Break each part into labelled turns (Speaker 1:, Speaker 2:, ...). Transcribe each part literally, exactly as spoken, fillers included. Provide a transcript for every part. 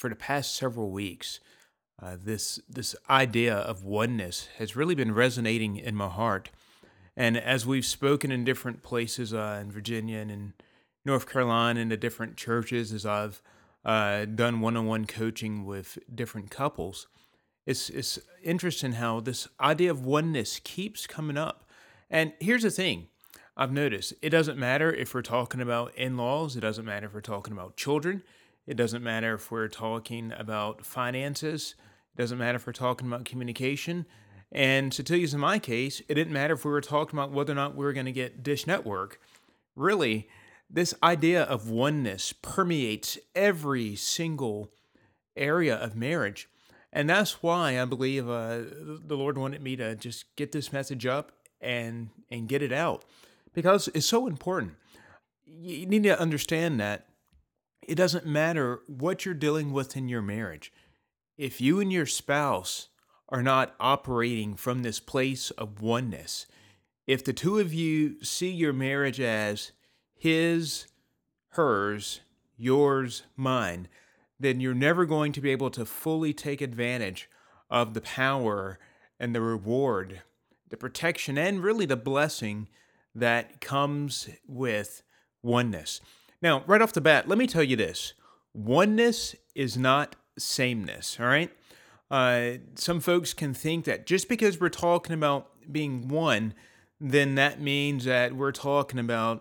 Speaker 1: for the past several weeks, uh, this this idea of oneness has really been resonating in my heart. And as we've spoken in different places uh, in Virginia and in North Carolina, and the different churches, as I've uh, done one-on-one coaching with different couples, it's it's interesting how this idea of oneness keeps coming up. And here's the thing. I've noticed it doesn't matter if we're talking about in-laws, it doesn't matter if we're talking about children, it doesn't matter if we're talking about finances, it doesn't matter if we're talking about communication. And to tell you in my case, it didn't matter if we were talking about whether or not we were going to get Dish Network. Really, this idea of oneness permeates every single area of marriage. And that's why I believe uh, the Lord wanted me to just get this message up and and get it out because it's so important. You need to understand that it doesn't matter what you're dealing with in your marriage. If you and your spouse are not operating from this place of oneness, if the two of you see your marriage as his, hers, yours, mine, then you're never going to be able to fully take advantage of the power and the reward, the protection, and really the blessing that comes with oneness. Now, right off the bat, let me tell you this. Oneness is not sameness, all right? Uh, some folks can think that just because we're talking about being one, then that means that we're talking about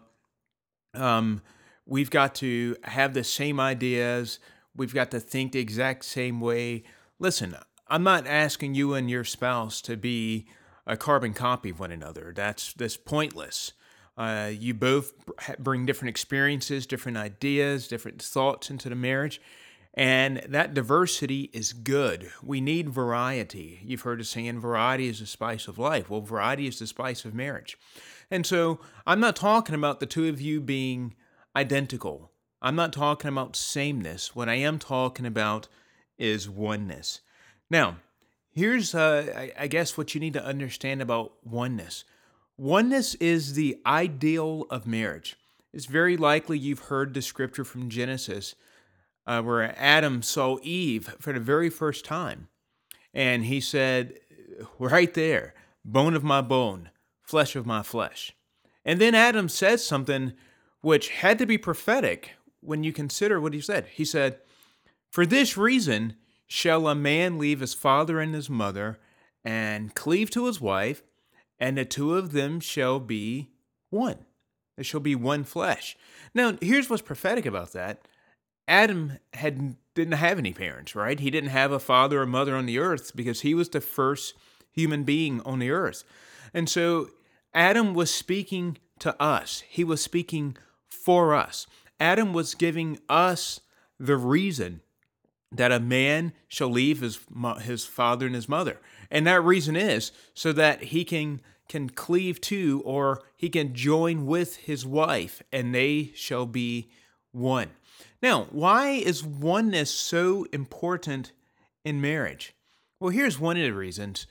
Speaker 1: um, we've got to have the same ideas, we've got to think the exact same way. Listen, I'm not asking you and your spouse to be a carbon copy of one another. That's that's pointless. Uh, you both bring different experiences, different ideas, different thoughts into the marriage. And that diversity is good. We need variety. You've heard us saying variety is the spice of life. Well, variety is the spice of marriage. And so I'm not talking about the two of you being identical. I'm not talking about sameness. What I am talking about is oneness. Now, here's, uh, I, I guess, what you need to understand about oneness. Oneness is the ideal of marriage. It's very likely you've heard the scripture from Genesis uh, where Adam saw Eve for the very first time. And he said, right there, bone of my bone, flesh of my flesh. And then Adam said something which had to be prophetic when you consider what he said. He said, for this reason shall a man leave his father and his mother and cleave to his wife, and the two of them shall be one. There shall be one flesh. Now, here's what's prophetic about that. Adam had didn't have any parents, right? He didn't have a father or mother on the earth because he was the first human being on the earth. And so Adam was speaking to us. He was speaking for us. Adam was giving us the reason that a man shall leave his his father and his mother. And that reason is so that he can can cleave to, or he can join with his wife, and they shall be one. Now, why is oneness so important in marriage? Well, here's one of the reasons.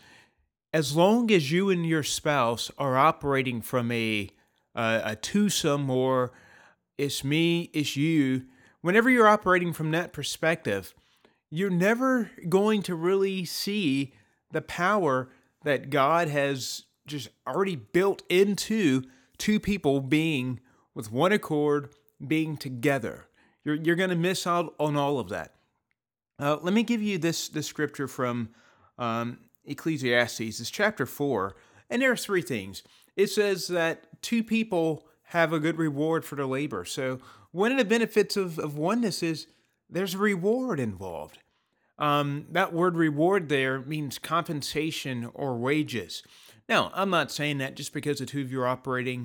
Speaker 1: As long as you and your spouse are operating from a uh, a twosome, or it's me, it's you, whenever you're operating from that perspective, you're never going to really see the power that God has just already built into two people being with one accord, being together. You're you're going to miss out on all of that. Uh, let me give you this this scripture from um, Ecclesiastes. It's chapter four, and there are three things. It says that two people have a good reward for their labor. So one of the benefits of, of oneness is there's a reward involved. Um, that word reward there means compensation or wages. Now, I'm not saying that just because the two of you are operating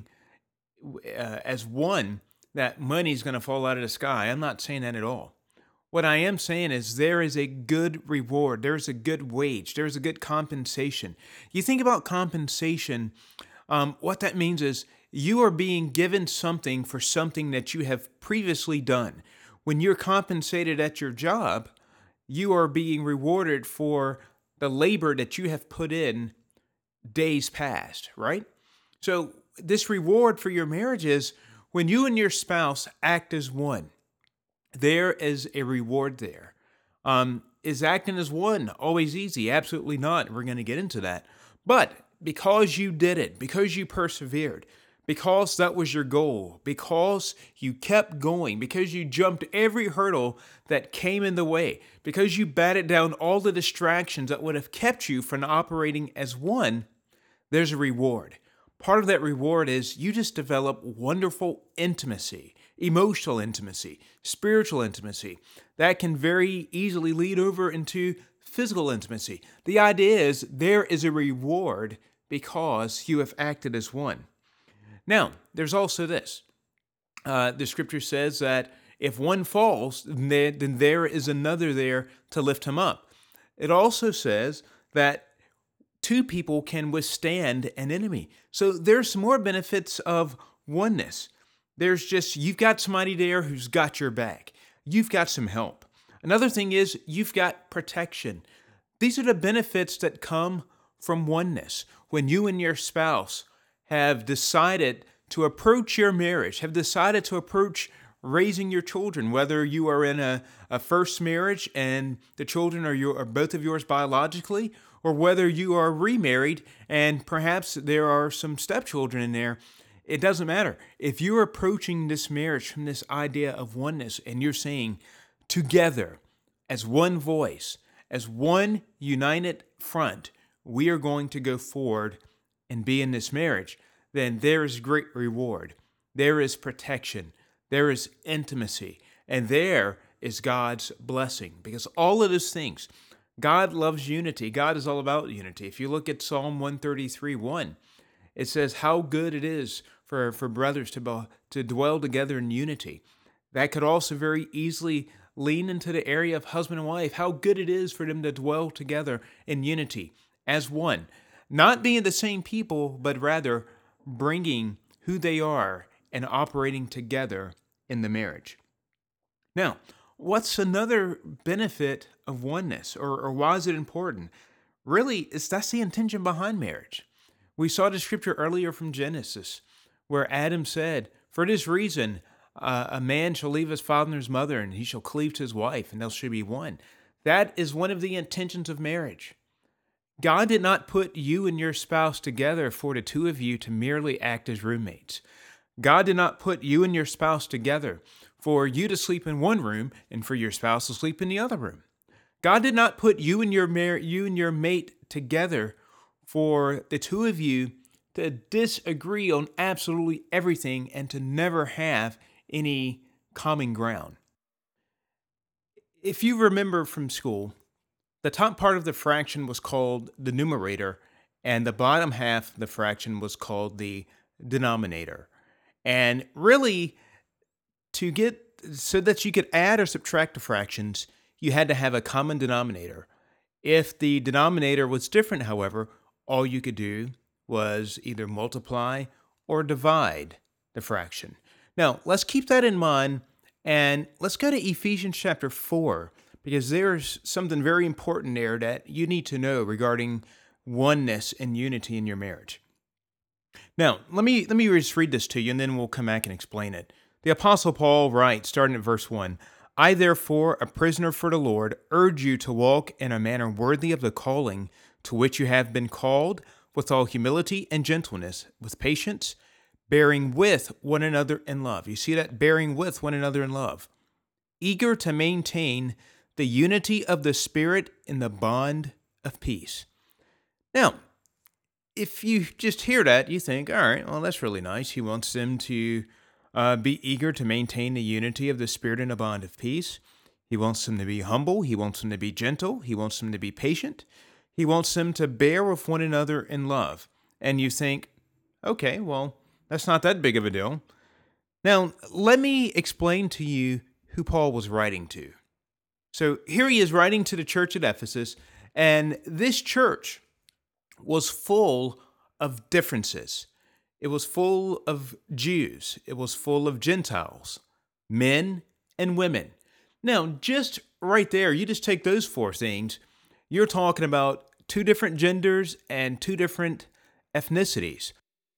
Speaker 1: uh, as one, that money's going to fall out of the sky. I'm not saying that at all. What I am saying is there is a good reward. There's a good wage. There's a good compensation. You think about compensation, um, what that means is you are being given something for something that you have previously done. When you're compensated at your job, you are being rewarded for the labor that you have put in days past, right? So this reward for your marriage is when you and your spouse act as one, there is a reward there. Um, is acting as one always easy? Absolutely not. We're going to get into that. But because you did it, because you persevered, because that was your goal, because you kept going, because you jumped every hurdle that came in the way, because you batted down all the distractions that would have kept you from operating as one, there's a reward. Part of that reward is you just develop wonderful intimacy, emotional intimacy, spiritual intimacy that can very easily lead over into physical intimacy. The idea is there is a reward because you have acted as one. Now, there's also this. Uh, the scripture says that if one falls, then, then there is another there to lift him up. It also says that two people can withstand an enemy. So there's some more benefits of oneness. There's just, you've got somebody there who's got your back. You've got some help. Another thing is you've got protection. These are the benefits that come from oneness. When you and your spouse have decided to approach your marriage, have decided to approach raising your children, whether you are in a, a first marriage and the children are, your, are both of yours biologically, or whether you are remarried and perhaps there are some stepchildren in there, it doesn't matter. If you're approaching this marriage from this idea of oneness and you're saying together, as one voice, as one united front, we are going to go forward and be in this marriage, then there is great reward. There is protection. There is intimacy. And there is God's blessing. Because all of those things, God loves unity. God is all about unity. If you look at Psalm one thirty-three, one, it says how good it is for, for brothers to, to dwell together in unity. That could also very easily lean into the area of husband and wife, how good it is for them to dwell together in unity as one. Not being the same people, but rather bringing who they are and operating together in the marriage. Now, what's another benefit of oneness, or, or why is it important? Really, it's that's the intention behind marriage. We saw the scripture earlier from Genesis, where Adam said, "For this reason, uh, a man shall leave his father and his mother, and he shall cleave to his wife, and they shall be one." That is one of the intentions of marriage. God did not put you and your spouse together for the two of you to merely act as roommates. God did not put you and your spouse together for you to sleep in one room and for your spouse to sleep in the other room. God did not put you and your mar- you and your mate together for the two of you to disagree on absolutely everything and to never have any common ground. If you remember from school, the top part of the fraction was called the numerator, and the bottom half of the fraction was called the denominator. And really, to get so that you could add or subtract the fractions, you had to have a common denominator. If the denominator was different, however, all you could do was either multiply or divide the fraction. Now, let's keep that in mind, and let's go to Ephesians chapter four, because there's something very important there that you need to know regarding oneness and unity in your marriage. Now, let me let me just read this to you, and then we'll come back and explain it. The Apostle Paul writes, starting at verse one, "I therefore, a prisoner for the Lord, urge you to walk in a manner worthy of the calling to which you have been called, with all humility and gentleness, with patience, bearing with one another in love." You see that? Bearing with one another in love. "Eager to maintain the unity of the Spirit in the bond of peace." Now, if you just hear that, you think, all right, well, that's really nice. He wants them to uh, be eager to maintain the unity of the Spirit in a bond of peace. He wants them to be humble. He wants them to be gentle. He wants them to be patient. He wants them to bear with one another in love. And you think, okay, well, that's not that big of a deal. Now, let me explain to you who Paul was writing to. So here he is writing to the church at Ephesus, and this church was full of differences. It was full of Jews. It was full of Gentiles, men and women. Now, just right there, you just take those four things, you're talking about two different genders and two different ethnicities.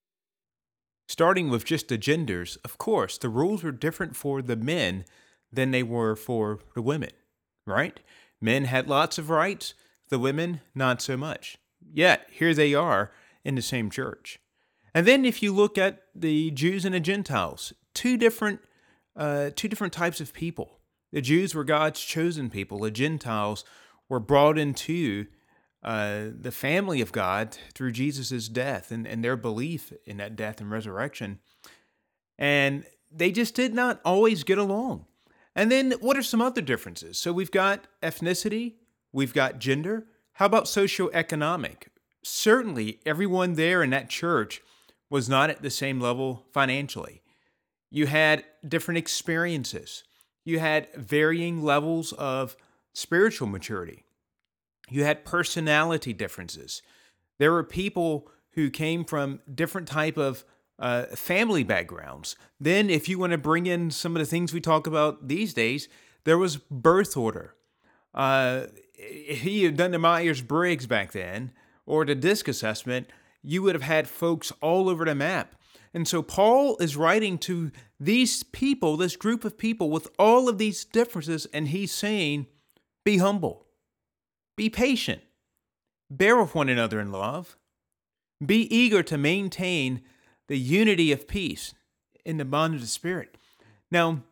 Speaker 1: Starting with just the genders, of course, the rules were different for the men than they were for the women, right? Men had lots of rights, the women not so much. Yet, here they are in the same church. And then if you look at the Jews and the Gentiles, two different uh, two different types of people. The Jews were God's chosen people. The Gentiles were brought into uh, the family of God through Jesus' death and, and their belief in that death and resurrection. And they just did not always get along. And then what are some other differences? So we've got ethnicity, we've got gender. How about socioeconomic? Certainly everyone there in that church was not at the same level financially. You had different experiences. You had varying levels of spiritual maturity. You had personality differences. There were people who came from different type of uh, family backgrounds. Then if you want to bring in some of the things we talk about these days, there was birth order. Uh, if he had done the Myers-Briggs back then, or the DISC assessment, you would have had folks all over the map. And so Paul is writing to these people, this group of people with all of these differences, and he's saying, be humble, be patient, bear with one another in love, be eager to maintain the unity of peace in the bond of the Spirit. Now,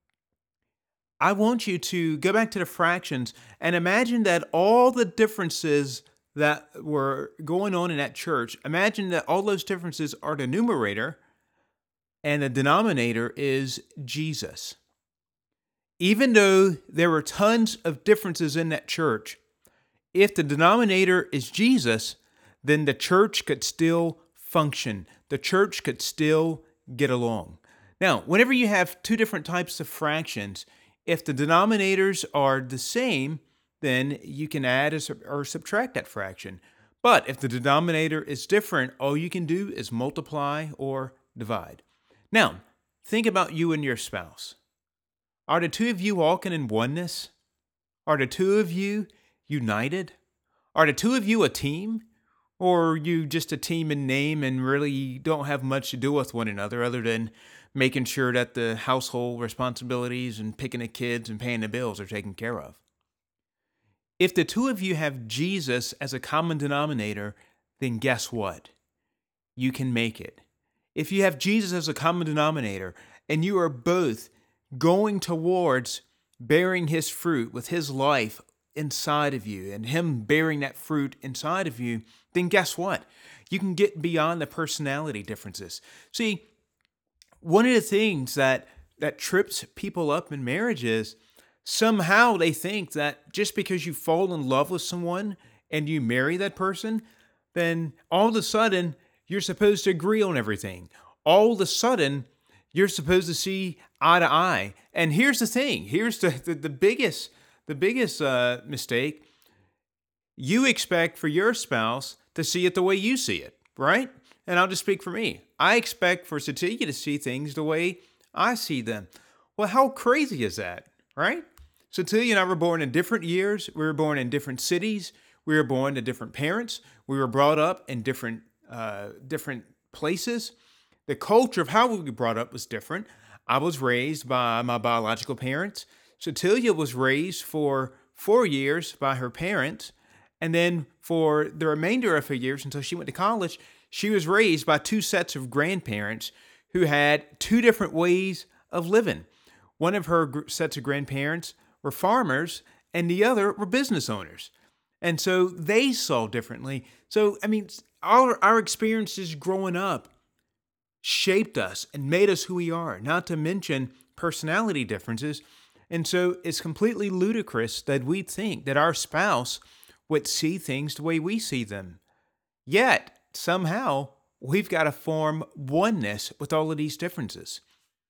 Speaker 1: I want you to go back to the fractions and imagine that all the differences that were going on in that church, imagine that all those differences are the numerator and the denominator is Jesus. Even though there were tons of differences in that church, if the denominator is Jesus, then the church could still function. The church could still get along. Now, whenever you have two different types of fractions, if the denominators are the same, then you can add or subtract that fraction. But if the denominator is different, all you can do is multiply or divide. Now, think about you and your spouse. Are the two of you walking in oneness? Are the two of you united? Are the two of you a team? Or are you just a team in name and really don't have much to do with one another other than making sure that the household responsibilities and picking the kids and paying the bills are taken care of? If the two of you have Jesus as a common denominator, then guess what? You can make it. If you have Jesus as a common denominator and you are both going towards bearing his fruit with his life inside of you and him bearing that fruit inside of you, then guess what? You can get beyond the personality differences. See, one of the things that, that trips people up in marriage is somehow they think that just because you fall in love with someone and you marry that person, then all of a sudden you're supposed to agree on everything. All of a sudden you're supposed to see eye to eye. And here's the thing. Here's the, the, the biggest, the biggest uh, mistake. You expect for your spouse to see it the way you see it, right? And I'll just speak for me. I expect for Cecilia to see things the way I see them. Well, how crazy is that, right? Cecilia and I were born in different years. We were born in different cities. We were born to different parents. We were brought up in different uh, different places. The culture of how we were brought up was different. I was raised by my biological parents. Cecilia was raised for four years by her parents. And then for the remainder of her years until she went to college, she was raised by two sets of grandparents who had two different ways of living. One of her gr- sets of grandparents were farmers and the other were business owners. And so they saw differently. So, I mean, our, our experiences growing up shaped us and made us who we are, not to mention personality differences. And so it's completely ludicrous that we think that our spouse would see things the way we see them. Yet, somehow, we've got to form oneness with all of these differences.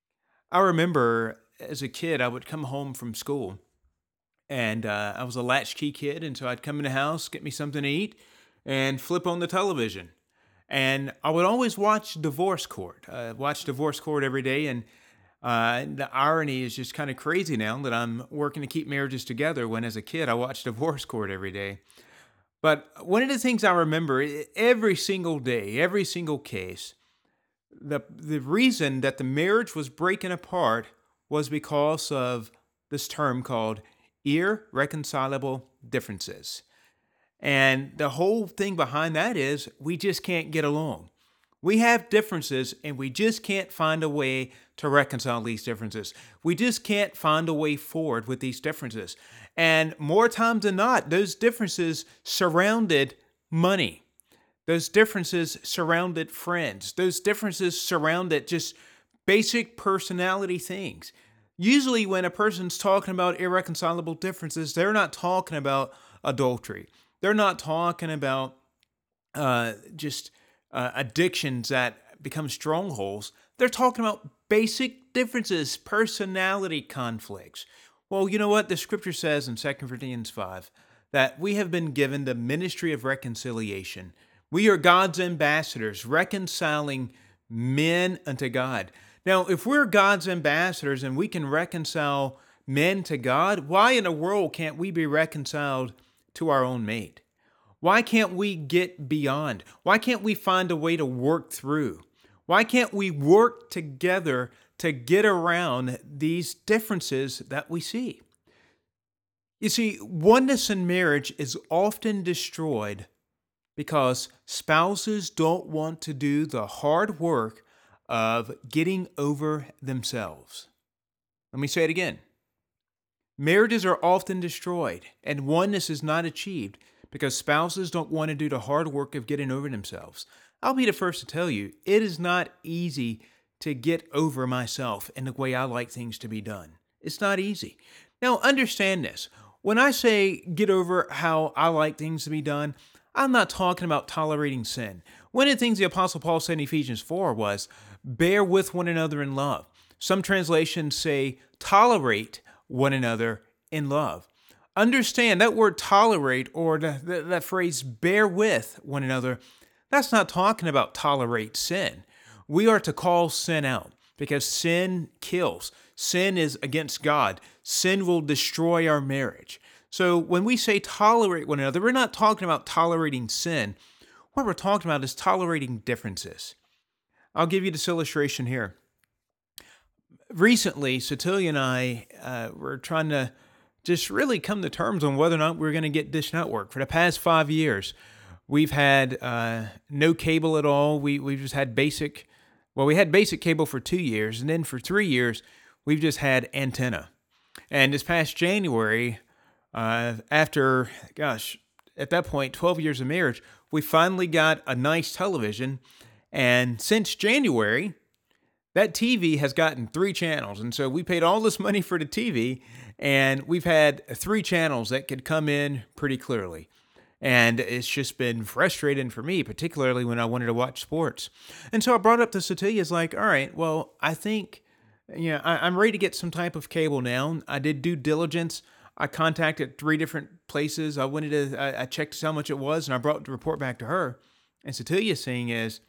Speaker 1: I remember as a kid, I would come home from school, and uh, I was a latchkey kid, and so I'd come in the house, get me something to eat, and flip on the television. And I would always watch Divorce Court. I watch Divorce Court every day, and uh, the irony is just kind of crazy now that I'm working to keep marriages together when as a kid I watched Divorce Court every day. But one of the things I remember every single day, every single case, the the reason that the marriage was breaking apart was because of this term called irreconcilable differences. And the whole thing behind that is we just can't get along. We have differences and we just can't find a way to reconcile these differences. We just can't find a way forward with these differences. And more times than not, those differences surrounded money. Those differences surrounded friends. Those differences surrounded just basic personality things. Usually when a person's talking about irreconcilable differences, they're not talking about adultery. They're not talking about uh, just uh, addictions that become strongholds. They're talking about basic differences, personality conflicts. Well, you know what? The scripture says in Second Corinthians five that we have been given the ministry of reconciliation. We are God's ambassadors, reconciling men unto God. Now, if we're God's ambassadors and we can reconcile men to God, why in the world can't we be reconciled to our own mate? Why can't we get beyond? Why can't we find a way to work through? Why can't we work together to get around these differences that we see? You see, oneness in marriage is often destroyed because spouses don't want to do the hard work of getting over themselves. Let me say it again. Marriages are often destroyed and oneness is not achieved because spouses don't want to do the hard work of getting over themselves. I'll be the first to tell you, it is not easy to get over myself and the way I like things to be done. It's not easy. Now, understand this. When I say get over how I like things to be done, I'm not talking about tolerating sin. One of the things the Apostle Paul said in Ephesians four was, bear with one another in love. Some translations say tolerate one another in love. Understand that word tolerate or the, the, that phrase bear with one another, that's not talking about tolerate sin. We are to call sin out because sin kills. Sin is against God. Sin will destroy our marriage. So when we say tolerate one another, we're not talking about tolerating sin. What we're talking about is tolerating differences. I'll give you this illustration here. Recently, Satilia and I uh, were trying to just really come to terms on whether or not we're going to get Dish Network. For the past five years, we've had uh, no cable at all. We, we've just had basic, well, we had basic cable for two years, and then for three years, we've just had antenna. And this past January, uh, after, gosh, at that point, twelve years of marriage, we finally got a nice television. And since January, that T V has gotten three channels. And so we paid all this money for the T V, and we've had three channels that could come in pretty clearly. And it's just been frustrating for me, particularly when I wanted to watch sports. And so I brought up to Satilia, it's like, all right, well, I think, you know, I, I'm ready to get some type of cable now. I did due diligence. I contacted three different places. I wanted to, I, I checked how much it was, and I brought the report back to her. And Satilia's saying is,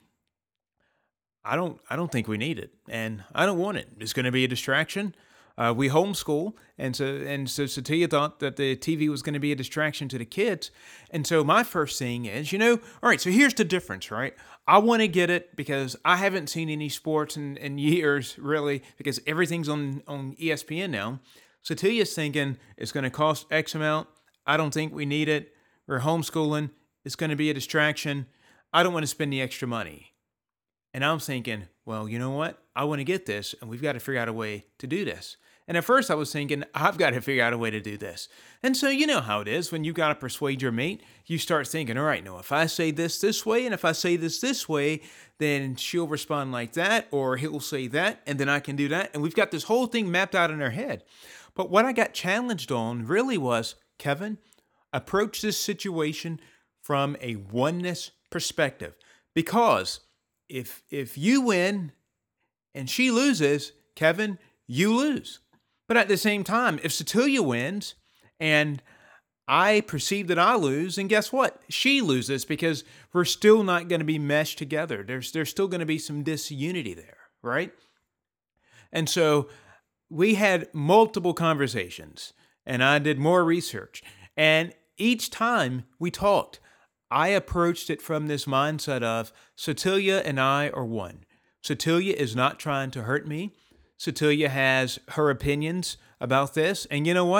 Speaker 1: I don't, I don't think we need it, and I don't want it. It's going to be a distraction. Uh, we homeschool, and so and so Satilia thought that the T V was going to be a distraction to the kids. And so my first thing is, you know, all right, so here's the difference, right? I want to get it because I haven't seen any sports in, in years, really, because everything's on, on E S P N now. Satilia's thinking it's going to cost X amount. I don't think we need it. We're homeschooling. It's going to be a distraction. I don't want to spend the extra money. And I'm thinking, well, you know what? I want to get this, and we've got to figure out a way to do this. And at first I was thinking, I've got to figure out a way to do this. And so you know how it is. When you've got to persuade your mate, you start thinking, all right, no, if I say this this way, and if I say this this way, then she'll respond like that, or he'll say that, and then I can do that. And we've got this whole thing mapped out in our head. But what I got challenged on really was, Kevin, approach this situation from a oneness perspective. Because if if you win and she loses, Kevin, you lose. But at the same time, if Satilia wins and I perceive that I lose, and guess what? She loses because we're still not going to be meshed together. There's there's still going to be some disunity there, right? And so we had multiple conversations, and I did more research. And each time we talked, I approached it from this mindset of Satilia and I are one. Satilia is not trying to hurt me. Satilia has her opinions about this. And you know what?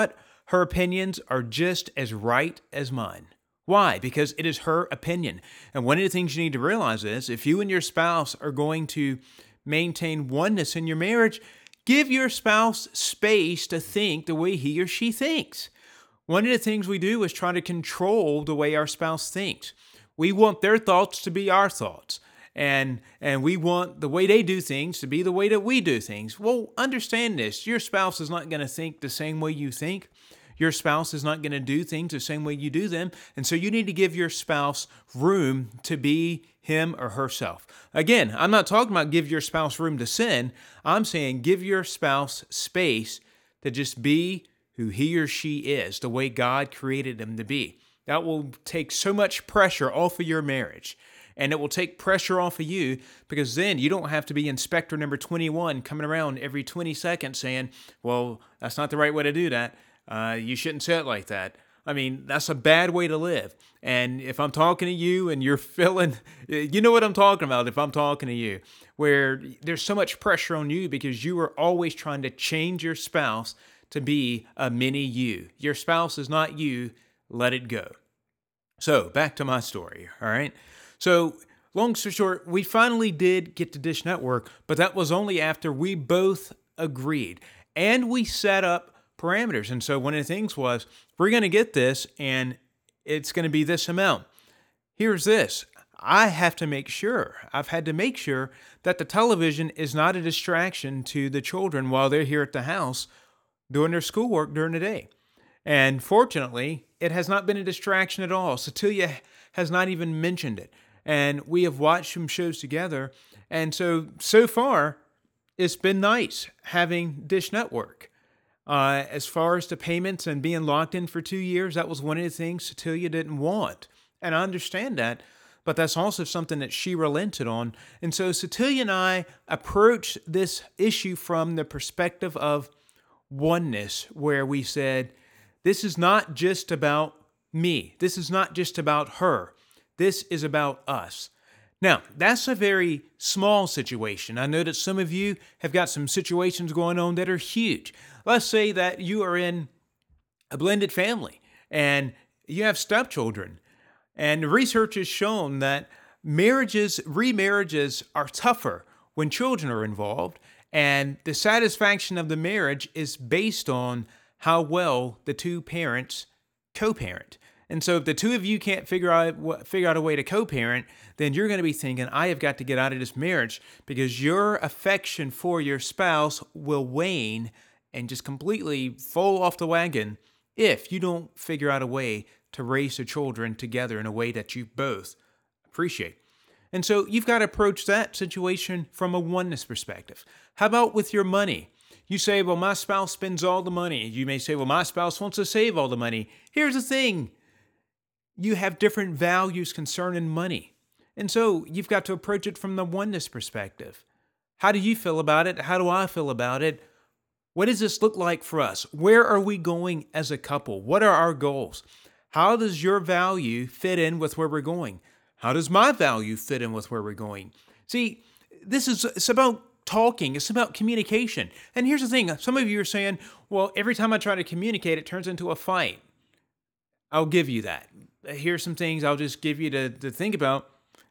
Speaker 1: her opinions are just as right as mine. Why? Because it is her opinion. And one of the things you need to realize is if you and your spouse are going to maintain oneness in your marriage, give your spouse space to think the way he or she thinks. One of the things we do is try to control the way our spouse thinks. We want their thoughts to be our thoughts. And and we want the way they do things to be the way that we do things. Well, understand this. Your spouse is not going to think the same way you think. Your spouse is not going to do things the same way you do them. And so you need to give your spouse room to be him or herself. Again, I'm not talking about give your spouse room to sin. I'm saying give your spouse space to just be who he or she is, the way God created them to be. That will take so much pressure off of your marriage. And it will take pressure off of you because then you don't have to be inspector number twenty-one coming around every twenty seconds saying, well, that's not the right way to do that. Uh, you shouldn't say it like that. I mean, that's a bad way to live. And if I'm talking to you and you're feeling, you know what I'm talking about if I'm talking to you, where there's so much pressure on you because you are always trying to change your spouse to be a mini you. Your spouse is not you. Let it go. So back to my story. All right. So long story short, we finally did get to Dish Network, but that was only after we both agreed and we set up parameters. And so one of the things was, we're going to get this and it's going to be this amount. Here's this. I have to make sure, I've had to make sure that the television is not a distraction to the children while they're here at the house doing their schoolwork during the day. And fortunately, it has not been a distraction at all. Cecilia has not even mentioned it. And we have watched some shows together. And so, so far, it's been nice having Dish Network. Uh, as far as the payments and being locked in for two years, that was one of the things Cecilia didn't want. And I understand that, but that's also something that she relented on. And so Cecilia and I approached this issue from the perspective of oneness, where we said, this is not just about me. This is not just about her. This is about us. Now, that's a very small situation. I know that some of you have got some situations going on that are huge. Let's say that you are in a blended family and you have stepchildren. And research has shown that marriages, remarriages are tougher when children are involved. And the satisfaction of the marriage is based on how well the two parents co-parent. And so if the two of you can't figure out figure out a way to co-parent, then you're going to be thinking, I have got to get out of this marriage, because your affection for your spouse will wane and just completely fall off the wagon if you don't figure out a way to raise the children together in a way that you both appreciate. And so you've got to approach that situation from a oneness perspective. How about with your money? You say, well, my spouse spends all the money. You may say, well, my spouse wants to save all the money. Here's the thing. You have different values concerning money. And so you've got to approach it from the oneness perspective. How do you feel about it? How do I feel about it? What does this look like for us? Where are we going as a couple? What are our goals? How does your value fit in with where we're going? How does my value fit in with where we're going? See, this is it's about talking. It's about communication. And here's the thing. Some of you are saying, well, every time I try to communicate, it turns into a fight. I'll give you that. Here's some things I'll just give you to, to think about.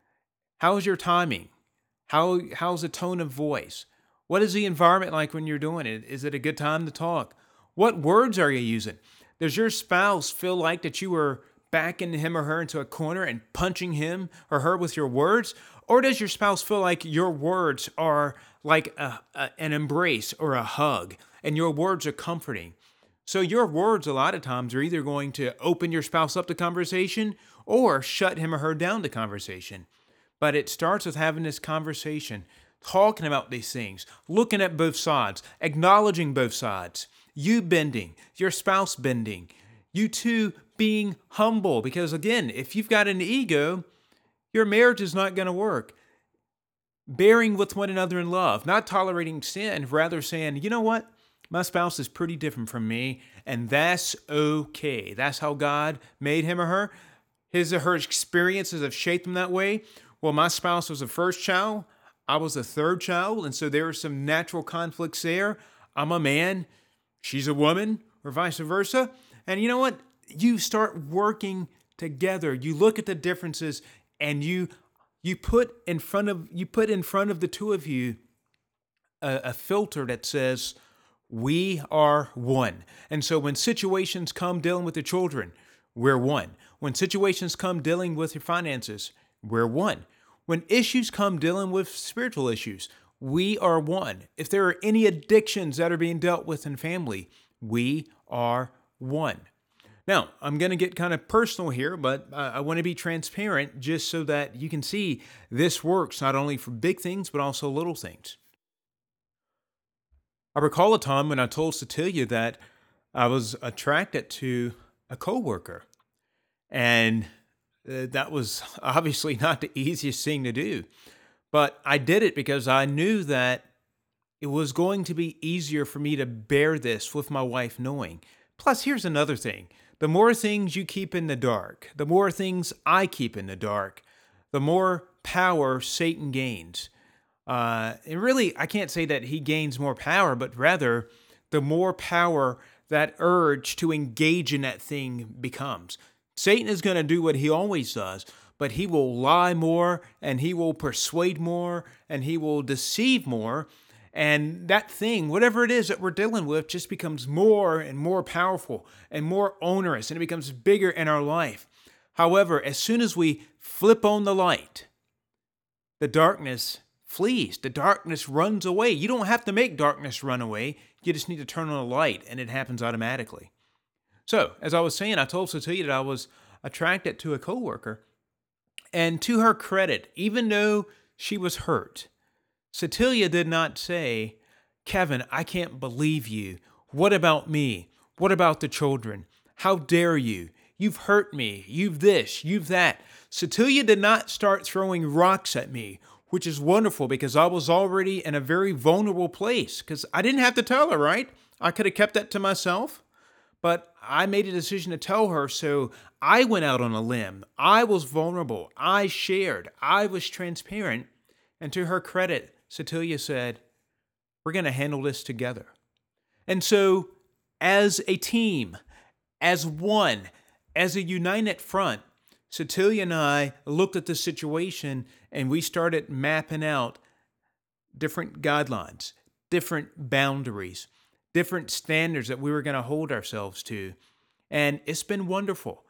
Speaker 1: How is your timing? How How's the tone of voice? What is the environment like when you're doing it? Is it a good time to talk? What words are you using? Does your spouse feel like that you are backing him or her into a corner and punching him or her with your words? Or does your spouse feel like your words are like a, a, an embrace or a hug, and your words are comforting? So your words a lot of times are either going to open your spouse up to conversation or shut him or her down to conversation. But it starts with having this conversation, talking about these things, looking at both sides, acknowledging both sides, you bending, your spouse bending, you two being humble. Because again, if you've got an ego, your marriage is not going to work. Bearing with one another in love, not tolerating sin, rather saying, you know what? My spouse is pretty different from me, and that's okay. That's how God made him or her. His or her experiences have shaped them that way. Well, my spouse was the first child. I was the third child, and so there were some natural conflicts there. I'm a man. She's a woman, or vice versa. And you know what? You start working together. You look at the differences and you you put in front of you put in front of the two of you a, a filter that says we are one. And so when situations come dealing with the children, we're one. When situations come dealing with your finances, we're one. When issues come dealing with spiritual issues, we are one. If there are any addictions that are being dealt with in family, we are one. Now, I'm going to get kind of personal here, but uh, I want to be transparent just so that you can see this works not only for big things, but also little things. I recall a time when I told Cecilia that I was attracted to a coworker, and uh, that was obviously not the easiest thing to do. But I did it because I knew that it was going to be easier for me to bear this with my wife knowing. Plus, here's another thing. The more things you keep in the dark, the more things I keep in the dark, the more power Satan gains. Uh, and really, I can't say that he gains more power, but rather the more power that urge to engage in that thing becomes. Satan is going to do what he always does, but he will lie more, and he will persuade more, and he will deceive more. And that thing, whatever it is that we're dealing with, just becomes more and more powerful and more onerous, and it becomes bigger in our life. However, as soon as we flip on the light, the darkness flees. The darkness runs away. You don't have to make darkness run away. You just need to turn on a light, and it happens automatically. So, as I was saying, I told Cecilia that I was attracted to a coworker. And to her credit, even though she was hurt, Cecilia did not say, Kevin, I can't believe you. What about me? What about the children? How dare you? You've hurt me. You've this, you've that. Cecilia did not start throwing rocks at me, which is wonderful because I was already in a very vulnerable place because I didn't have to tell her, right? I could have kept that to myself, but I made a decision to tell her, so I went out on a limb. I was vulnerable. I shared. I was transparent. And to her credit, Cecilia said, we're going to handle this together. And so, as a team, as one, as a united front, Cecilia and I looked at the situation and we started mapping out different guidelines, different boundaries, different standards that we were going to hold ourselves to. And it's been wonderful.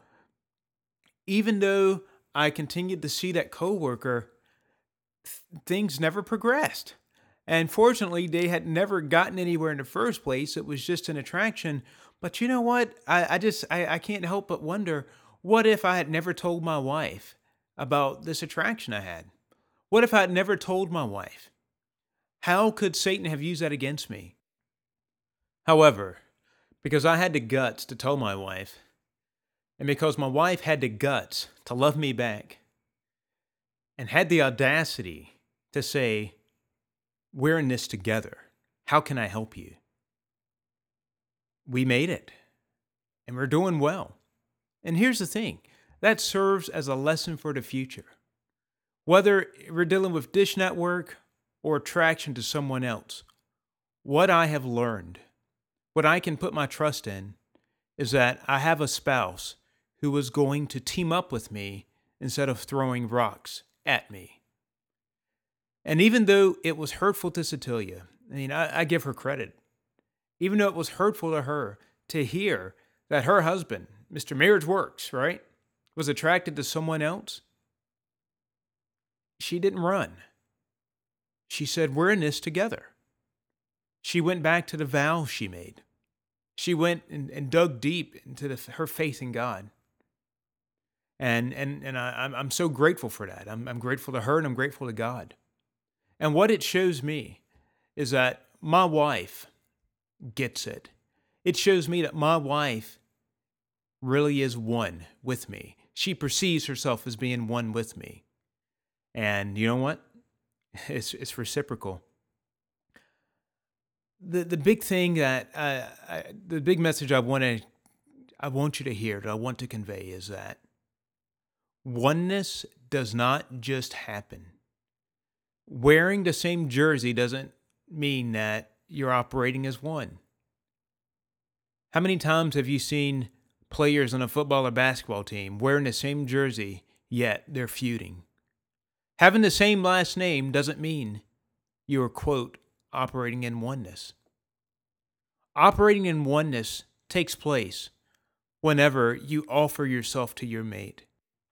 Speaker 1: Even though I continued to see that coworker, th- things never progressed. And fortunately, they had never gotten anywhere in the first place. It was just an attraction. But you know what? I, I just, I, I can't help but wonder, what if I had never told my wife about this attraction I had? What if I had never told my wife? How could Satan have used that against me? However, because I had the guts to tell my wife, and because my wife had the guts to love me back, and had the audacity to say, we're in this together. How can I help you? We made it, and we're doing well. And here's the thing, that serves as a lesson for the future. Whether we're dealing with Dish Network or attraction to someone else, what I have learned, what I can put my trust in, is that I have a spouse who is going to team up with me instead of throwing rocks at me. And even though it was hurtful to Cecilia, I mean, I, I give her credit. Even though it was hurtful to her to hear that her husband, Mister Marriage Works, right, was attracted to someone else, she didn't run. She said, we're in this together. She went back to the vows she made. She went and, and dug deep into the, her faith in God. And and and I, I'm I'm so grateful for that. I'm I'm grateful to her and I'm grateful to God. And what it shows me is that my wife gets it. It shows me that my wife really is one with me. She perceives herself as being one with me. And you know what? It's it's reciprocal. The the big thing that uh, I, the big message I want to I want you to hear, that I want to convey, is that oneness does not just happen. Wearing the same jersey doesn't mean that you're operating as one. How many times have you seen players on a football or basketball team wearing the same jersey, yet they're feuding. Having the same last name doesn't mean you are, quote, operating in oneness. Operating in oneness takes place whenever you offer yourself to your mate.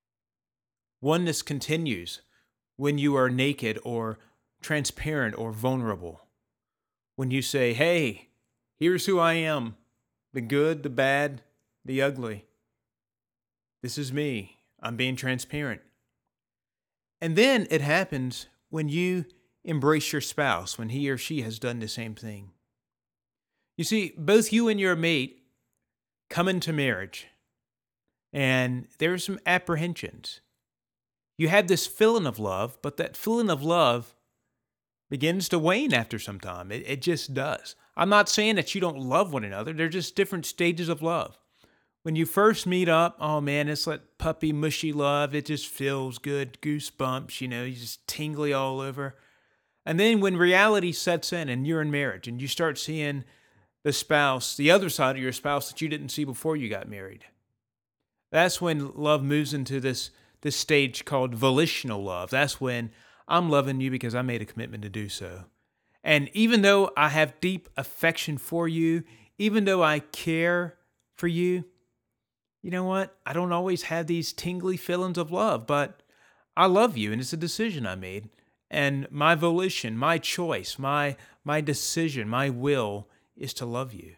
Speaker 1: Oneness continues when you are naked or transparent or vulnerable. When you say, hey, here's who I am, the good, the bad, the ugly. This is me. I'm being transparent. And then it happens when you embrace your spouse, when he or she has done the same thing. You see, both you and your mate come into marriage, and there are some apprehensions. You have this feeling of love, but that feeling of love begins to wane after some time. It, it just does. I'm not saying that you don't love one another. They're just different stages of love. When you first meet up, oh man, it's like puppy, mushy love. It just feels good, goosebumps, you know, you just tingly all over. And then when reality sets in and you're in marriage and you start seeing the spouse, the other side of your spouse that you didn't see before you got married, that's when love moves into this, this stage called volitional love. That's when I'm loving you because I made a commitment to do so. And even though I have deep affection for you, even though I care for you, you know what? I don't always have these tingly feelings of love, but I love you, and it's a decision I made. And my volition, my choice, my my decision, my will is to love you.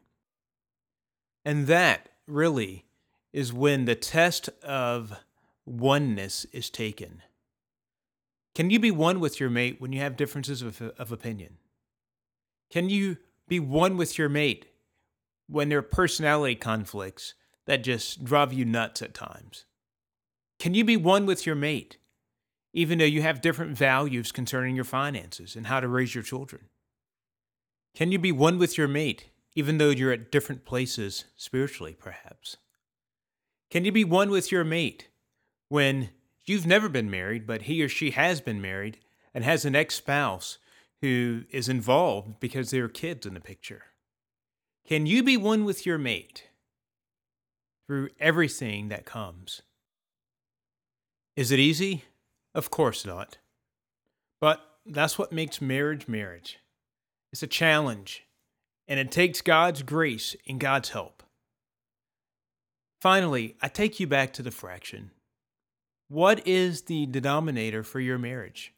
Speaker 1: And that really is when the test of oneness is taken. Can you be one with your mate when you have differences of, of opinion? Can you be one with your mate when there are personality conflicts that just drive you nuts at times? Can you be one with your mate even though you have different values concerning your finances and how to raise your children? Can you be one with your mate even though you're at different places spiritually, perhaps? Can you be one with your mate when you've never been married, but he or she has been married and has an ex-spouse who is involved because there are kids in the picture? Can you be one with your mate through everything that comes? Is it easy? Of course not. But that's what makes marriage marriage. It's a challenge, and it takes God's grace and God's help. Finally, I take you back to the fraction. What is the denominator for your marriage?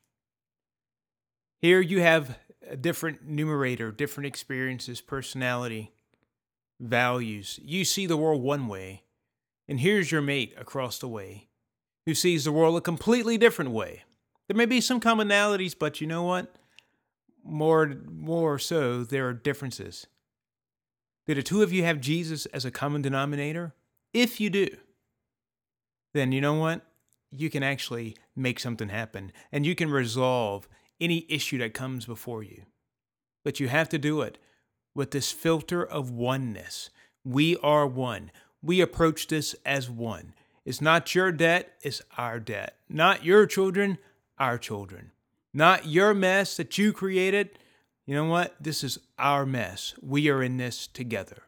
Speaker 1: Here you have a different numerator, different experiences, personality, values. You see the world one way, and here's your mate across the way who sees the world a completely different way. There may be some commonalities, but you know what? More, more so, there are differences. Do the two of you have Jesus as a common denominator? If you do, then you know what? You can actually make something happen, and you can resolve any issue that comes before you. But you have to do it with this filter of oneness. We are one. We approach this as one. It's not your debt, it's our debt. Not your children, our children. Not your mess that you created. You know what? This is our mess. We are in this together.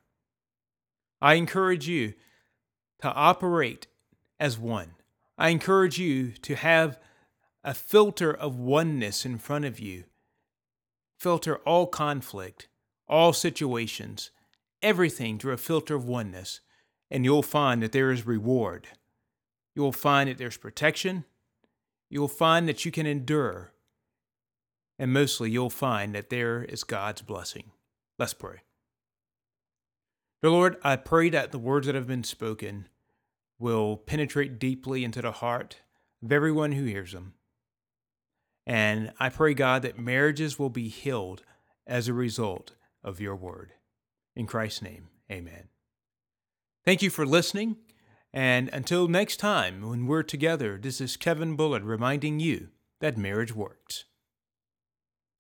Speaker 1: I encourage you to operate as one. I encourage you to have a filter of oneness in front of you. Filter all conflict, all situations, everything through a filter of oneness, and you'll find that there is reward. You'll find that there's protection. You'll find that you can endure. And mostly, you'll find that there is God's blessing. Let's pray. Dear Lord, I pray that the words that have been spoken will penetrate deeply into the heart of everyone who hears them. And I pray, God, that marriages will be healed as a result of your word. In Christ's name, amen. Thank you for listening. And until next time, when we're together, this is Kevin Bullard reminding you that marriage works.